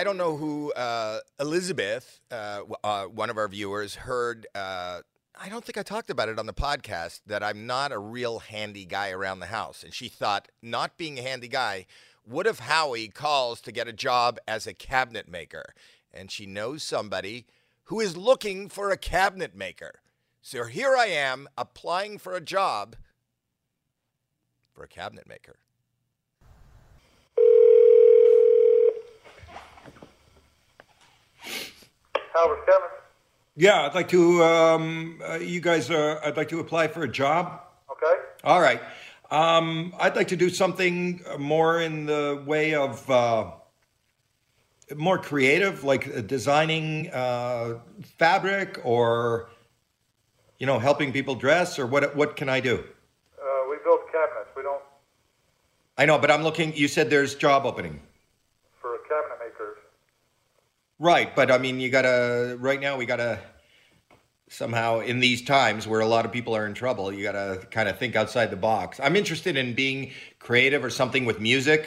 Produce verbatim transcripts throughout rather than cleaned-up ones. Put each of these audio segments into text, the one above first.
I don't know who uh, Elizabeth, uh, w- uh, one of our viewers, heard. Uh, I don't think I talked about it on the podcast that I'm not a real handy guy around the house. And she thought not being a handy guy, what if Howie calls to get a job as a cabinet maker? And she knows somebody who is looking for a cabinet maker. So here I am applying for a job for a cabinet maker. Howard, Kevin. Yeah, I'd like to, um, uh, you guys are, I'd like to apply for a job. Okay. All right. Um, I'd like to do something more in the way of, uh, more creative, like uh, designing uh, fabric or, you know, helping people dress, or what, what can I do? Uh, we build cabinets. We don't I know, but I'm looking, you said there's job opening. for cabinet makers. Right, but I mean, you gotta, right now, we gotta somehow, in these times where a lot of people are in trouble, you gotta kind of think outside the box. I'm interested in being creative or something with music.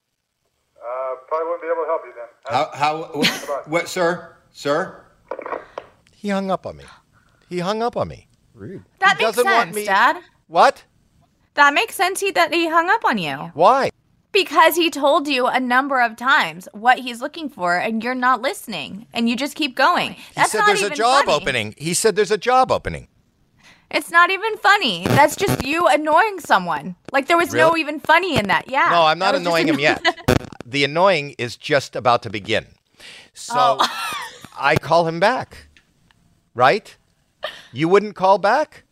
Uh, probably wouldn't be able to help you then. How, how, what, what, sir? Sir? He hung up on me. He hung up on me. Rude. That He makes doesn't want sense, me- Dad. What? That makes sense he, that he hung up on you. Why? Because he told you a number of times what he's looking for, and you're not listening, and you just keep going. He That's said not there's a even job funny. opening. He said there's a job opening. It's not even funny. That's just you annoying someone. Like there was no Really? even funny in that. Yeah. No, I'm not That was just annoying him annoying. yet. The annoying is just about to begin. So Oh. I call him back. Right? You wouldn't call back?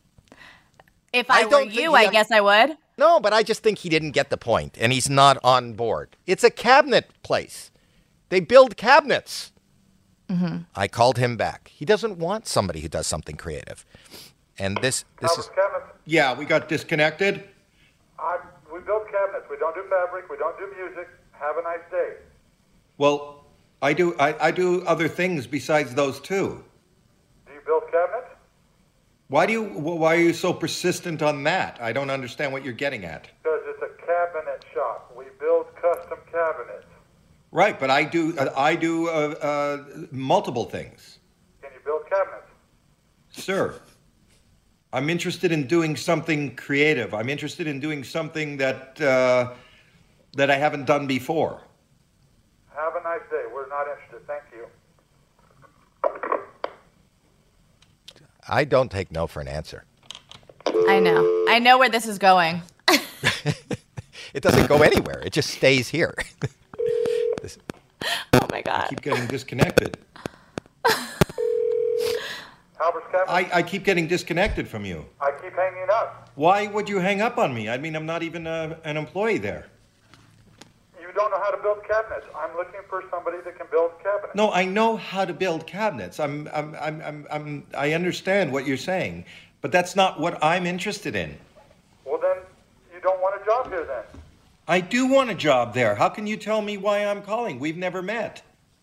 If I I, were don't think you, he I un- guess I would. No, but I just think he didn't get the point, and he's not on board. It's a cabinet place. They build cabinets. Mm-hmm. I called him back. He doesn't want somebody who does something creative. And this this Howard, is cabinets. Yeah, we got disconnected. I, we build cabinets. We don't do fabric. We don't do music. Have a nice day. Well, I do, I, I do other things besides those two. Do you build cabinets? Why do you, why are you so persistent on that? I don't understand what you're getting at. Because it's a cabinet shop. We build custom cabinets. Right, but I do, I do uh, uh, multiple things. Can you build cabinets? Sir, I'm interested in doing something creative. I'm interested in doing something that, uh, that I haven't done before. Have a nice day. We're not interested. Thank you. I don't take no for an answer. I know. I know where this is going. It doesn't go anywhere. It just stays here. This- Oh my god. Keep getting disconnected. Halbert's cabinets. I, I keep getting disconnected from you. I keep hanging up. Why would you hang up on me? I mean, I'm not even a, an employee there. You don't know how to build cabinets. I'm looking for somebody that can build cabinets. No, I know how to build cabinets. I'm, I'm, I'm, I'm, I'm, I understand what you're saying, but that's not what I'm interested in. Well, then you don't want a job here then. I do want a job there. How can you tell me why I'm calling? We've never met.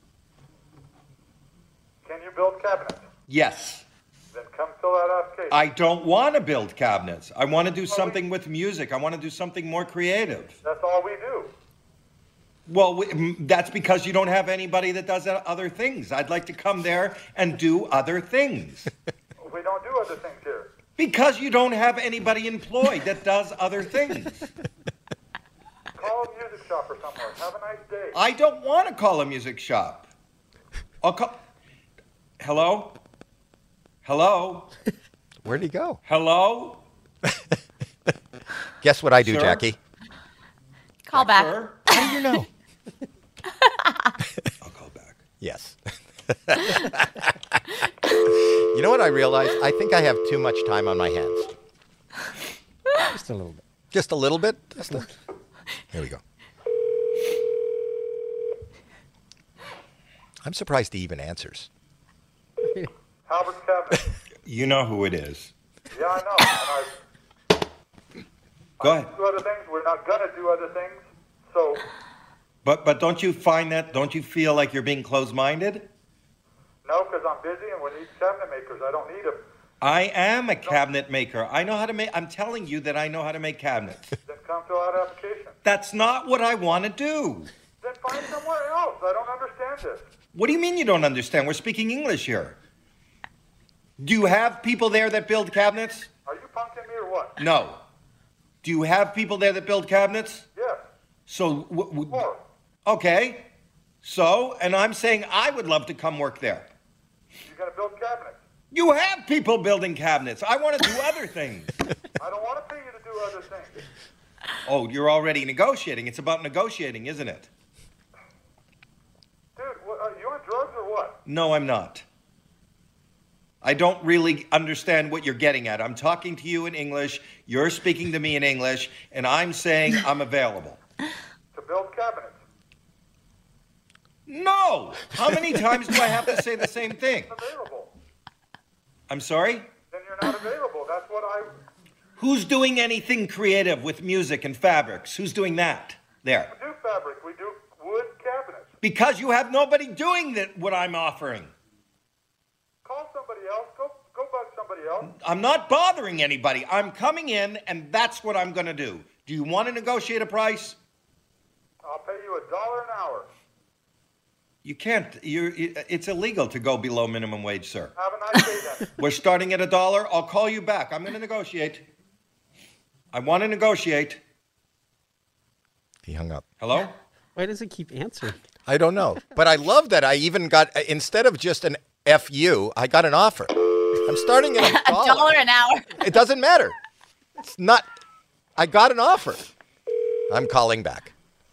Can you build cabinets? Yes. Then come fill out application. I don't want to build cabinets. I want to do something with music. I want to do something more creative. That's all we do. Well, we, mm, that's because you don't have anybody that does other things. I'd like to come there and do other things. We don't do other things here. Because you don't have anybody employed that does other things. Call a music shop or somewhere. Have a nice day. I don't want to call a music shop. I'll call. Hello? Hello? Where'd he go? Hello? Guess what I do, Sir? Jackie? Call back. Sir? How do you know? I'll call back. Yes. You know what I realized? I think I have too much time on my hands. Just a little bit. Just a little bit? Just a... Here we go. I'm surprised he even answers. Halbert's cabinets. You know who it is. Yeah, I know. And I Go ahead. do other things. We're not gonna do other things. So But but don't you find that, don't you feel like you're being closed-minded? no, because I'm busy and we need cabinet makers. I don't need them. I am a cabinet maker. I know how to make, I'm telling you that I know how to make cabinets. Then come fill out application. That's not what I want to do. Then find somewhere else. I don't understand this. What do you mean you don't understand? We're speaking English here. Do you have people there that build cabinets? Are you punking me or what? No. Do you have people there that build cabinets? Yes. So, w- w- Four. okay. So, and I'm saying I would love to come work there. You're going to build cabinets. You have people building cabinets. I want to do other things. I don't want to pay you to do other things. Oh, you're already negotiating. It's about negotiating, isn't it? Dude, what, are you on drugs or what? No, I'm not. I don't really understand what you're getting at. I'm talking to you in English, you're speaking to me in English, and I'm saying I'm available. To build cabinets. No! How many times do I have to say the same thing? Available. I'm sorry? Then you're not available. That's what I... Who's doing anything creative with music and fabrics? Who's doing that there? We do fabric. We do wood cabinets. Because you have nobody doing that, what I'm offering. Call somebody else. Go, go bug somebody else. I'm not bothering anybody. I'm coming in, and that's what I'm going to do. Do you want to negotiate a price? I'll pay you a dollar an hour. You can't. You're, it's illegal to go below minimum wage, sir. Have a nice day then. We're starting at a dollar. I'll call you back. I'm going to negotiate. I want to negotiate. He hung up. Hello? Why does it keep answering? I don't know. But I love that I even got, instead of just an F U, I got an offer. I'm starting at a A dollar. dollar an hour. It doesn't matter. It's not, I got an offer. I'm calling back.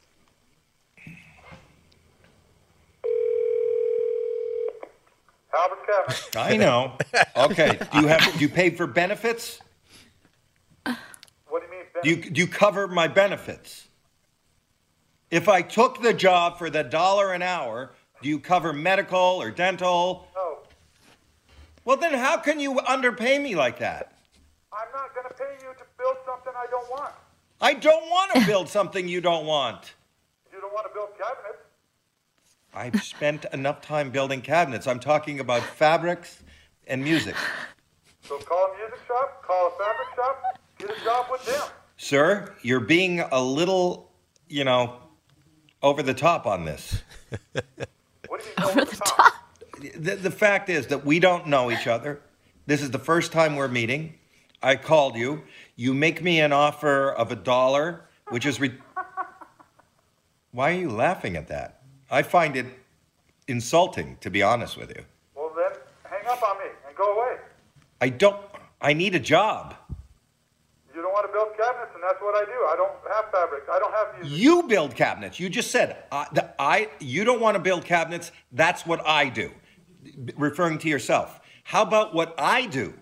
Halbert's Cabinets. I know. Okay. Do you have? Do you pay for benefits? What do you mean? Ben? Do you do you cover my benefits? If I took the job for the dollar an hour, do you cover medical or dental? No. Well, then how can you underpay me like that? I'm not going to pay you to build something I don't want. I don't want to build something you don't want. You don't want to build cabinets. I've spent enough time building cabinets. I'm talking about fabrics and music. So call a music shop, call a fabric shop, get a job with them. Sir, you're being a little, you know, over the top on this. What do you mean Over the top. The, the fact is that we don't know each other. This is the first time we're meeting. I called you. You make me an offer of a dollar, which is... Re- Why are you laughing at that? I find it insulting, to be honest with you. Well, then hang up on me and go away. I don't... I need a job. You don't want to build cabinets, and that's what I do. I don't have fabrics. I don't have music. You build cabinets. You just said, uh, the, I. You don't want to build cabinets. That's what I do. Referring to yourself. How about what I do?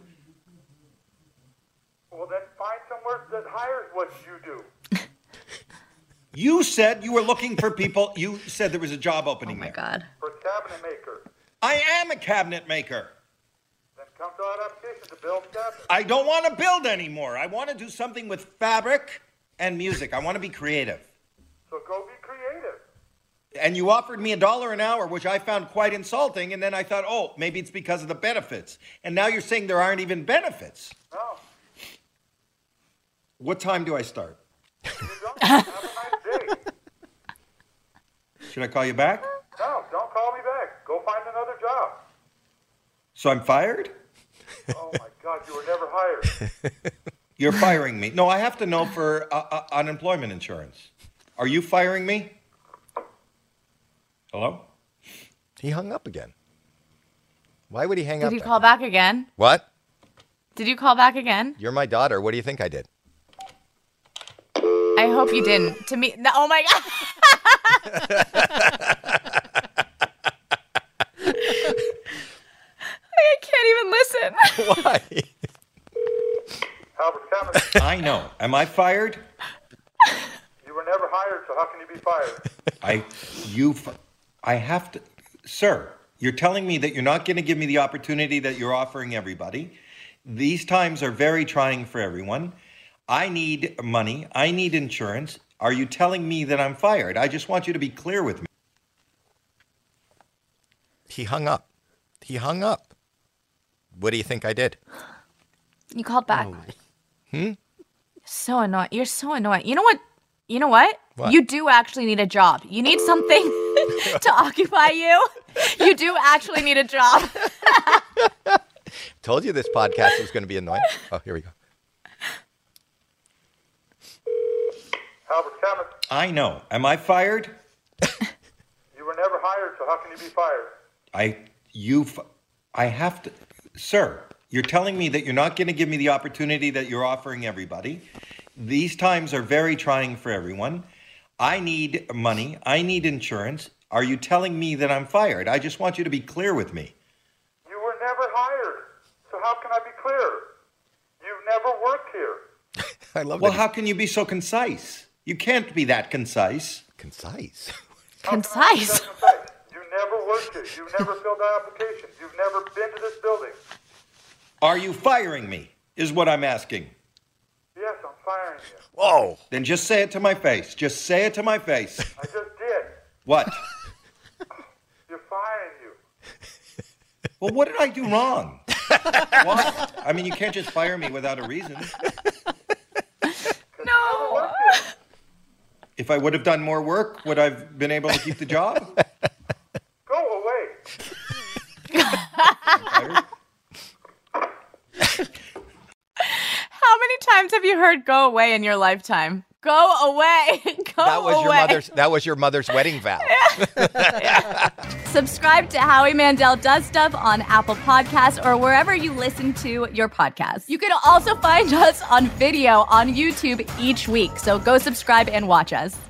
Well, then find somewhere that hires what you do. You said you were looking for people. You said there was a job Oh opening my there. God. For cabinet maker. I am a cabinet maker. Then come fill out application to build cabinets. I don't want to build anymore. I want to do something with fabric and music. I want to be creative. So go be creative. And you offered me a dollar an hour, which I found quite insulting. And then I thought, oh, maybe it's because of the benefits. And now you're saying there aren't even benefits. No, What time do I start? you don't. Have a nice day. Should I call you back? No, don't call me back. Go find another job. So I'm fired? Oh my God, you were never hired. You're firing me. No, I have to know for uh, uh, unemployment insurance. Are you firing me? Hello? He hung up again. Why would he hang Did up? you then? call back again? What? Did you call back again? You're my daughter. What do you think I did? I hope you didn't. To me, no, oh my God. I can't even listen. Why? Halbert's Cabinets. I know. Am I fired? You were never hired, so how can you be fired? I, you, f- I have to, sir, you're telling me that you're not going to give me the opportunity that you're offering everybody. These times are very trying for everyone. I need money. I need insurance. Are you telling me that I'm fired? I just want you to be clear with me. He hung up. He hung up. What do you think I did? You called back. Oh my. Hmm? So annoying. You're so annoying. You know what? You know what? What? You do actually need a job. You need something to occupy you, you do actually need a job. Told you this podcast was going to be annoying. Oh, here we go. Albert Cabinets, I know. Am I fired? you were never hired, so how can you be fired? I, you, f- I have to, sir, you're telling me that you're not going to give me the opportunity that you're offering everybody. These times are very trying for everyone. I need money. I need insurance. Are you telling me that I'm fired? I just want you to be clear with me. You were never hired, so how can I be clear? You've never worked here. I love Well, that. how can you be so concise? You can't be that concise. Concise. How can I be Concise. that concise? You never worked here. You've never filled out applications. You've never been to this building. Are you firing me, is what I'm asking. Yes, I'm firing you. Whoa. Then just say it to my face. Just say it to my face. I just did. What? You're firing you. Well, what did I do wrong? What? I mean, you can't just fire me without a reason. No. If I would have done more work, would I have been able to keep the job? Go away. Fired? How many times have you heard "go away" in your lifetime? Go away. Go That was away. your mother's. That was your mother's wedding vow. Subscribe to Howie Mandel Does Stuff on Apple Podcasts or wherever you listen to your podcasts. You can also find us on video on YouTube each week, so go subscribe and watch us.